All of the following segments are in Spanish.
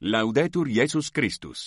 Laudetur Jesus Christus.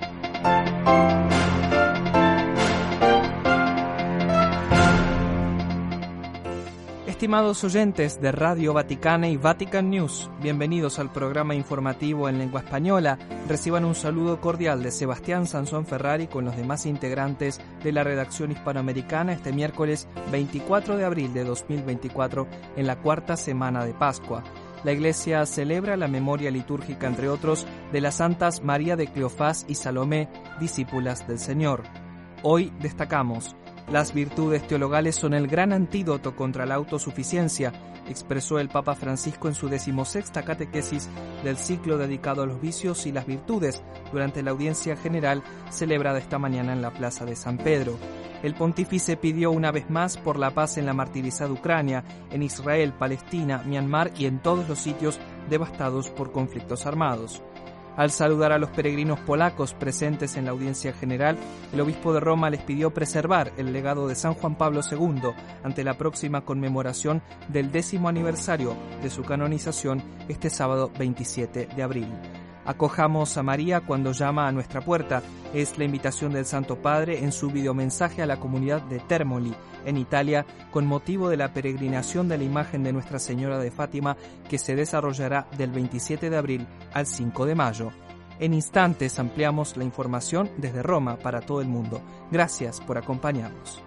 Estimados oyentes de Radio Vaticana y Vatican News, bienvenidos al programa informativo en lengua española. Reciban un saludo cordial de Sebastián Sansón Ferrari con los demás integrantes de la redacción hispanoamericana este miércoles 24 de abril de 2024, en la cuarta semana de Pascua. La Iglesia celebra la memoria litúrgica, entre otros, de las santas María de Cleofás y Salomé, discípulas del Señor. Hoy destacamos: las virtudes teologales son el gran antídoto contra la autosuficiencia, expresó el Papa Francisco en su 16ª catequesis del ciclo dedicado a los vicios y las virtudes durante la audiencia general celebrada esta mañana en la Plaza de San Pedro. El pontífice pidió una vez más por la paz en la martirizada Ucrania, en Israel, Palestina, Myanmar y en todos los sitios devastados por conflictos armados. Al saludar a los peregrinos polacos presentes en la audiencia general, el obispo de Roma les pidió preservar el legado de San Juan Pablo II ante la próxima conmemoración del 10º aniversario de su canonización este sábado 27 de abril. Acojamos a María cuando llama a nuestra puerta. Es la invitación del Santo Padre en su videomensaje a la comunidad de Termoli, en Italia, con motivo de la peregrinación de la imagen de Nuestra Señora de Fátima, que se desarrollará del 27 de abril al 5 de mayo. En instantes ampliamos la información desde Roma para todo el mundo. Gracias por acompañarnos.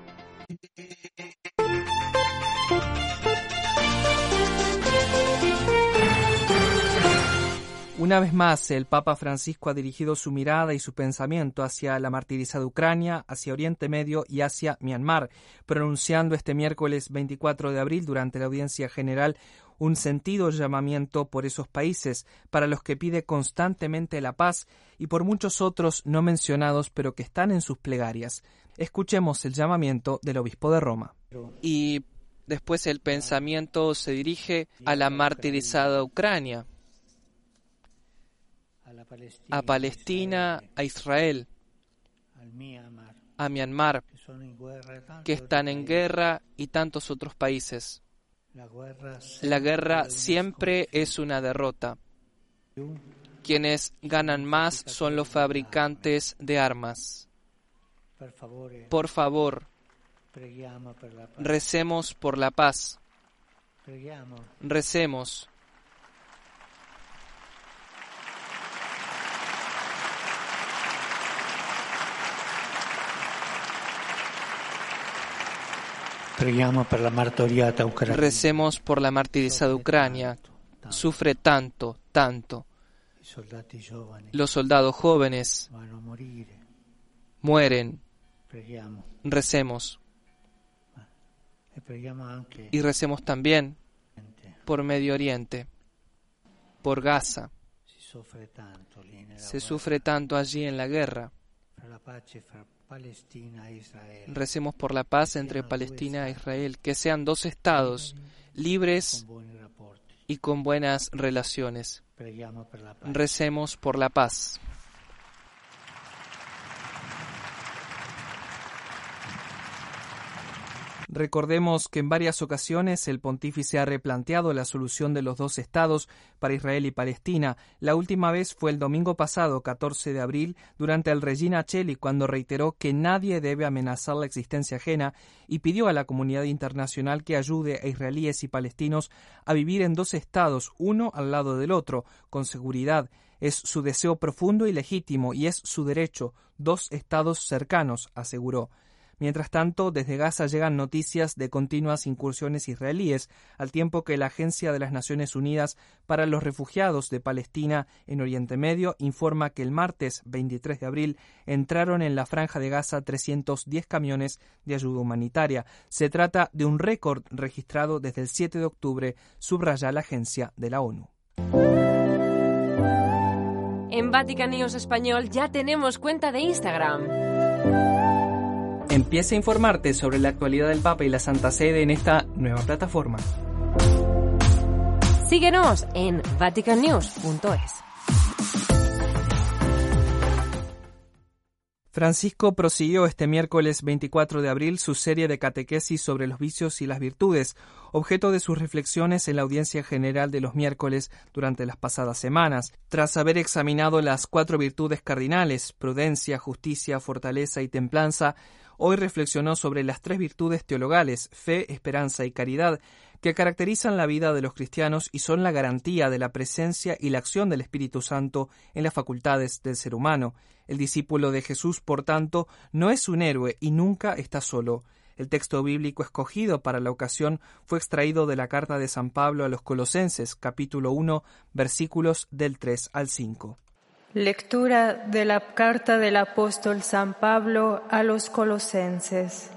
Una vez más, el Papa Francisco ha dirigido su mirada y su pensamiento hacia la martirizada Ucrania, hacia Oriente Medio y hacia Myanmar, pronunciando este miércoles 24 de abril durante la audiencia general un sentido llamamiento por esos países, para los que pide constantemente la paz, y por muchos otros no mencionados pero que están en sus plegarias. Escuchemos el llamamiento del obispo de Roma. Y después el pensamiento se dirige a la martirizada Ucrania, a Palestina, a Israel, a Myanmar, que están en guerra, y tantos otros países. La guerra siempre es una derrota. Quienes ganan más son los fabricantes de armas. Por favor, recemos por la paz. Recemos. Recemos por la martirizada Ucrania. Sufre tanto, tanto. Los soldados jóvenes mueren. Recemos. Y recemos también por Medio Oriente, por Gaza. Se sufre tanto allí en la guerra. Recemos por la paz entre Palestina e Israel, que sean dos estados libres y con buenas relaciones. Recemos por la paz. Recordemos que en varias ocasiones el pontífice ha replanteado la solución de los dos estados para Israel y Palestina. La última vez fue el domingo pasado, 14 de abril, durante el Regina Coeli, cuando reiteró que nadie debe amenazar la existencia ajena y pidió a la comunidad internacional que ayude a israelíes y palestinos a vivir en dos estados, uno al lado del otro, con seguridad. Es su deseo profundo y legítimo y es su derecho, dos estados cercanos, aseguró. Mientras tanto, desde Gaza llegan noticias de continuas incursiones israelíes, al tiempo que la Agencia de las Naciones Unidas para los Refugiados de Palestina en Oriente Medio informa que el martes 23 de abril entraron en la Franja de Gaza 310 camiones de ayuda humanitaria. Se trata de un récord registrado desde el 7 de octubre, subraya la agencia de la ONU. En Vatican News Español ya tenemos cuenta de Instagram. Empieza a informarte sobre la actualidad del Papa y la Santa Sede en esta nueva plataforma. Síguenos en vaticannews.es. Francisco prosiguió este miércoles 24 de abril su serie de catequesis sobre los vicios y las virtudes, objeto de sus reflexiones en la audiencia general de los miércoles durante las pasadas semanas. Tras haber examinado las 4 virtudes cardinales, prudencia, justicia, fortaleza y templanza, hoy reflexionó sobre las 3 virtudes teologales, fe, esperanza y caridad, que caracterizan la vida de los cristianos y son la garantía de la presencia y la acción del Espíritu Santo en las facultades del ser humano. El discípulo de Jesús, por tanto, no es un héroe y nunca está solo. El texto bíblico escogido para la ocasión fue extraído de la carta de San Pablo a los Colosenses, capítulo 1, versículos del 3 al 5. Lectura de la carta del apóstol San Pablo a los Colosenses.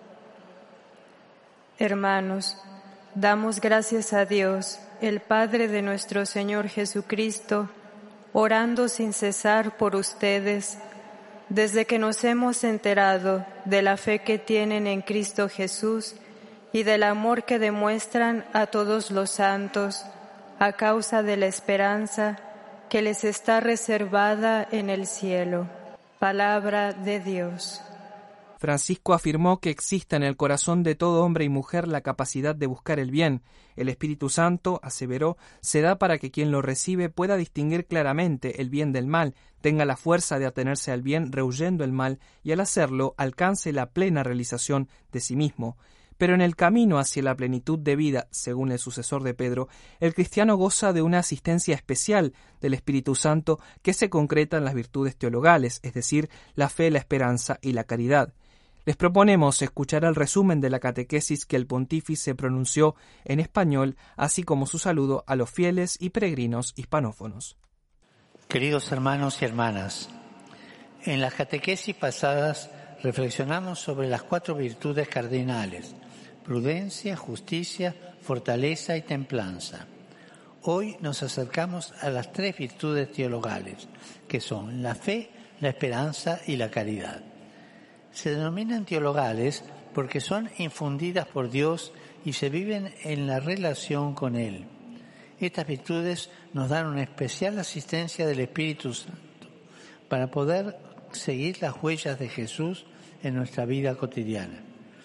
Hermanos, damos gracias a Dios, el Padre de nuestro Señor Jesucristo, orando sin cesar por ustedes, desde que nos hemos enterado de la fe que tienen en Cristo Jesús y del amor que demuestran a todos los santos, a causa de la esperanza que les está reservada en el cielo. Palabra de Dios. Francisco afirmó que existe en el corazón de todo hombre y mujer la capacidad de buscar el bien. El Espíritu Santo, aseveró, se da para que quien lo recibe pueda distinguir claramente el bien del mal, tenga la fuerza de atenerse al bien rehuyendo el mal y al hacerlo alcance la plena realización de sí mismo. Pero en el camino hacia la plenitud de vida, según el sucesor de Pedro, el cristiano goza de una asistencia especial del Espíritu Santo que se concreta en las virtudes teologales, es decir, la fe, la esperanza y la caridad. Les proponemos escuchar el resumen de la catequesis que el pontífice pronunció en español, así como su saludo a los fieles y peregrinos hispanófonos. Queridos hermanos y hermanas, en las catequesis pasadas reflexionamos sobre las 4 virtudes cardinales: prudencia, justicia, fortaleza y templanza. Hoy nos acercamos a las 3 virtudes teologales, que son la fe, la esperanza y la caridad. Se denominan teologales porque son infundidas por Dios y se viven en la relación con Él. Estas virtudes nos dan una especial asistencia del Espíritu Santo para poder seguir las huellas de Jesús en nuestra vida cotidiana.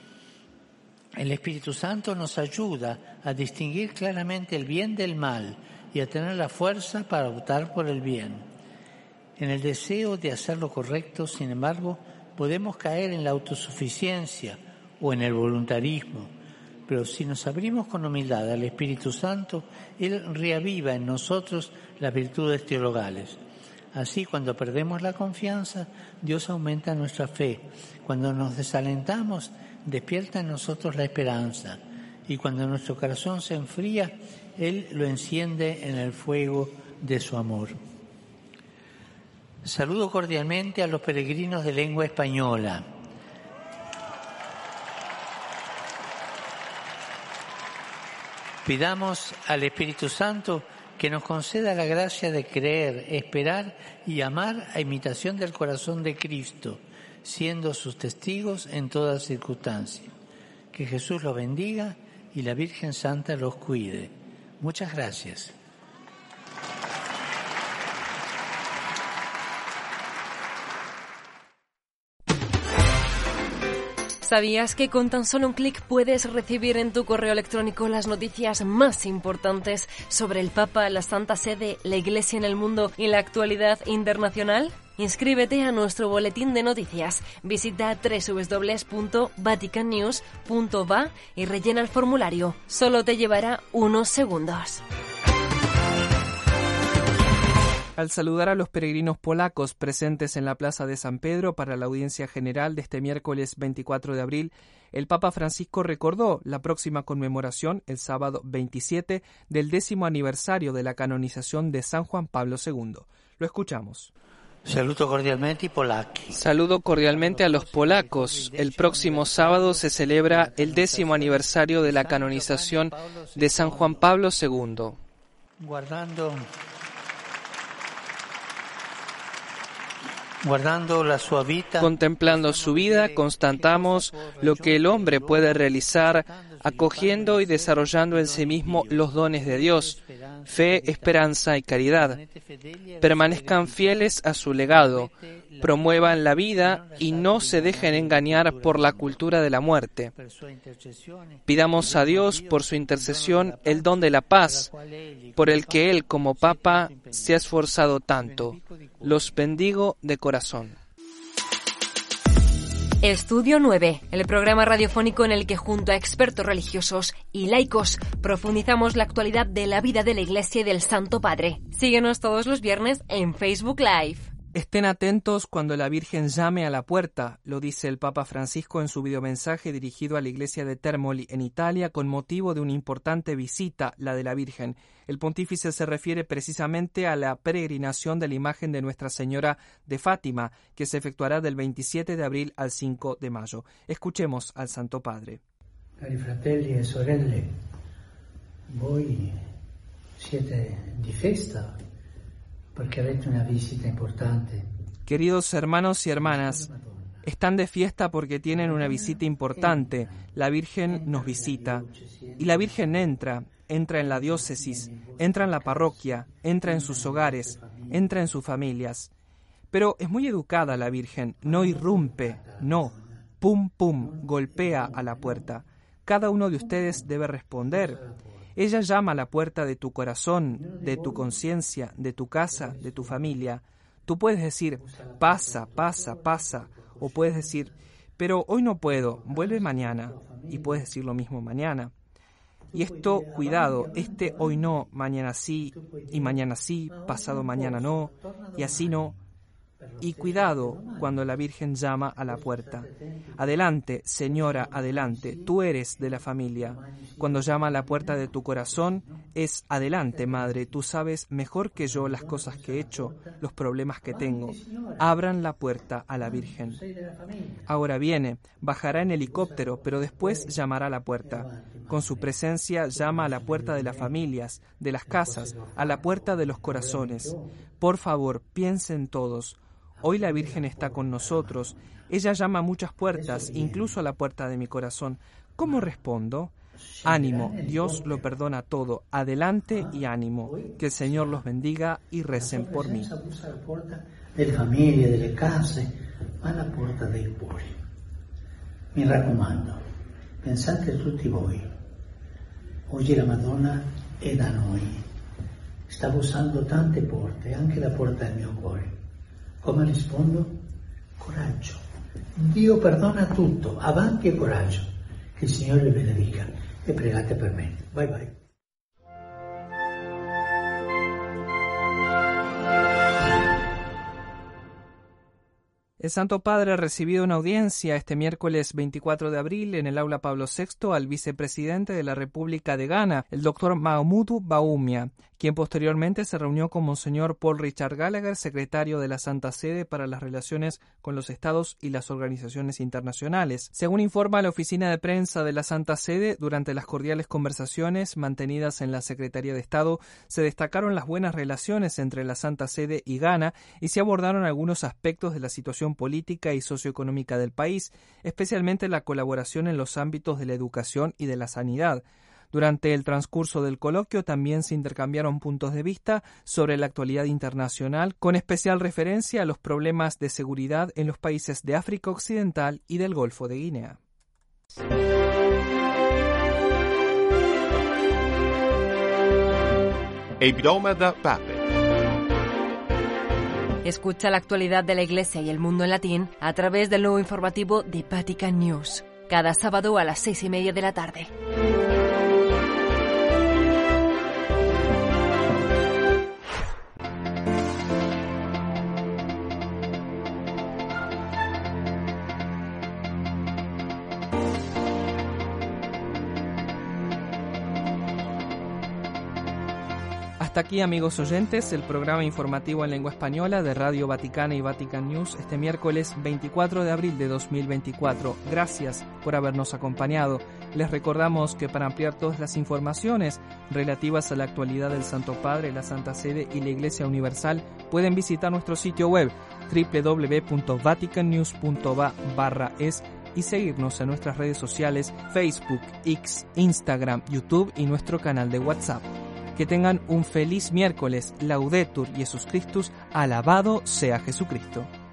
El Espíritu Santo nos ayuda a distinguir claramente el bien del mal y a tener la fuerza para optar por el bien. En el deseo de hacer lo correcto, sin embargo, podemos caer en la autosuficiencia o en el voluntarismo, pero si nos abrimos con humildad al Espíritu Santo, Él reaviva en nosotros las virtudes teologales. Así, cuando perdemos la confianza, Dios aumenta nuestra fe. Cuando nos desalentamos, despierta en nosotros la esperanza. Y cuando nuestro corazón se enfría, Él lo enciende en el fuego de su amor. Saludo cordialmente a los peregrinos de lengua española. Pidamos al Espíritu Santo que nos conceda la gracia de creer, esperar y amar a imitación del corazón de Cristo, siendo sus testigos en toda circunstancia. Que Jesús los bendiga y la Virgen Santa los cuide. Muchas gracias. ¿Sabías que con tan solo un clic puedes recibir en tu correo electrónico las noticias más importantes sobre el Papa, la Santa Sede, la Iglesia en el mundo y la actualidad internacional? Inscríbete a nuestro boletín de noticias. Visita www.vaticannews.va y rellena el formulario. Solo te llevará unos segundos. Al saludar a los peregrinos polacos presentes en la Plaza de San Pedro para la audiencia general de este miércoles 24 de abril, el Papa Francisco recordó la próxima conmemoración, el sábado 27, del 10º aniversario de la canonización de San Juan Pablo II. Lo escuchamos. Saludo cordialmente Saludo cordialmente a los polacos. El próximo sábado se celebra el 10º aniversario de la canonización de San Juan Pablo II. Contemplando su vida, constatamos lo que el hombre puede realizar, acogiendo y desarrollando en sí mismo los dones de Dios. fe, esperanza y caridad. Permanezcan fieles a su legado, promuevan la vida y no se dejen engañar por la cultura de la muerte. Pidamos a Dios por su intercesión el don de la paz, por el que Él como Papa se ha esforzado tanto. Los bendigo de corazón. Estudio 9, el programa radiofónico en el que junto a expertos religiosos y laicos profundizamos la actualidad de la vida de la Iglesia y del Santo Padre. Síguenos todos los viernes en Facebook Live. Estén atentos cuando la Virgen llame a la puerta, lo dice el Papa Francisco en su videomensaje dirigido a la iglesia de Termoli en Italia con motivo de una importante visita, la de la Virgen. El pontífice se refiere precisamente a la peregrinación de la imagen de Nuestra Señora de Fátima, que se efectuará del 27 de abril al 5 de mayo. Escuchemos al Santo Padre. Cari fratelli e sorelle, voi siete di festa porque avete una visita importante. Queridos hermanos y hermanas, están de fiesta porque tienen una visita importante. La Virgen nos visita. Y la Virgen entra en la diócesis, entra en la parroquia, entra en sus hogares, entra en sus familias. Pero es muy educada la Virgen, no irrumpe, no, pum pum, golpea a la puerta. Cada uno de ustedes debe responder. Ella llama a la puerta de tu corazón, de tu conciencia, de tu casa, de tu familia. Tú puedes decir, pasa, pasa, pasa, o puedes decir, pero hoy no puedo, vuelve mañana, y puedes decir lo mismo mañana. Y esto, cuidado, hoy no, mañana sí, y mañana sí, pasado mañana no, y así no. Y cuidado cuando la Virgen llama a la puerta. Adelante, señora, adelante, tú eres de la familia. Cuando llama a la puerta de tu corazón, es adelante, madre, tú sabes mejor que yo las cosas que he hecho, los problemas que tengo. Abran la puerta a la Virgen. Ahora viene, bajará en helicóptero, pero después llamará a la puerta. Con su presencia llama a la puerta de las familias, de las casas, a la puerta de los corazones. Por favor, piensen todos. Hoy la Virgen está con nosotros. Ella llama a muchas puertas, incluso a la puerta de mi corazón. ¿Cómo respondo? Ánimo, Dios lo perdona todo. Adelante y ánimo. Que el Señor los bendiga y recen por mí. Delle famiglie, delle case, ma alla porta dei cuori. Mi raccomando, pensate a tutti voi. Oggi la Madonna è da noi. Sta bussando tante porte, anche la porta del mio cuore. Come rispondo? Coraggio. Dio perdona tutto, avanti e coraggio. Che il Signore vi benedica e pregate per me. Bye bye. El Santo Padre ha recibido una audiencia este miércoles 24 de abril en el Aula Pablo VI al vicepresidente de la República de Ghana, el doctor Mahamudu Bawumia, quien posteriormente se reunió con Monseñor Paul Richard Gallagher, secretario de la Santa Sede para las relaciones con los estados y las organizaciones internacionales. Según informa la oficina de prensa de la Santa Sede, durante las cordiales conversaciones mantenidas en la Secretaría de Estado, se destacaron las buenas relaciones entre la Santa Sede y Ghana y se abordaron algunos aspectos de la situación política y socioeconómica del país, especialmente la colaboración en los ámbitos de la educación y de la sanidad. Durante el transcurso del coloquio también se intercambiaron puntos de vista sobre la actualidad internacional, con especial referencia a los problemas de seguridad en los países de África Occidental y del Golfo de Guinea. Hebdomada Pape. Escucha la actualidad de la Iglesia y el mundo en latín a través del nuevo informativo de Vatican News, cada sábado a las 6:30 de la tarde. Hasta aquí, amigos oyentes, el programa informativo en lengua española de Radio Vaticana y Vatican News este miércoles 24 de abril de 2024. Gracias por habernos acompañado. Les recordamos que para ampliar todas las informaciones relativas a la actualidad del Santo Padre, la Santa Sede y la Iglesia Universal pueden visitar nuestro sitio web www.vaticannews.va/es y seguirnos en nuestras redes sociales Facebook, X, Instagram, YouTube y nuestro canal de WhatsApp. Que tengan un feliz miércoles. Laudetur Jesus Christus. Alabado sea Jesucristo.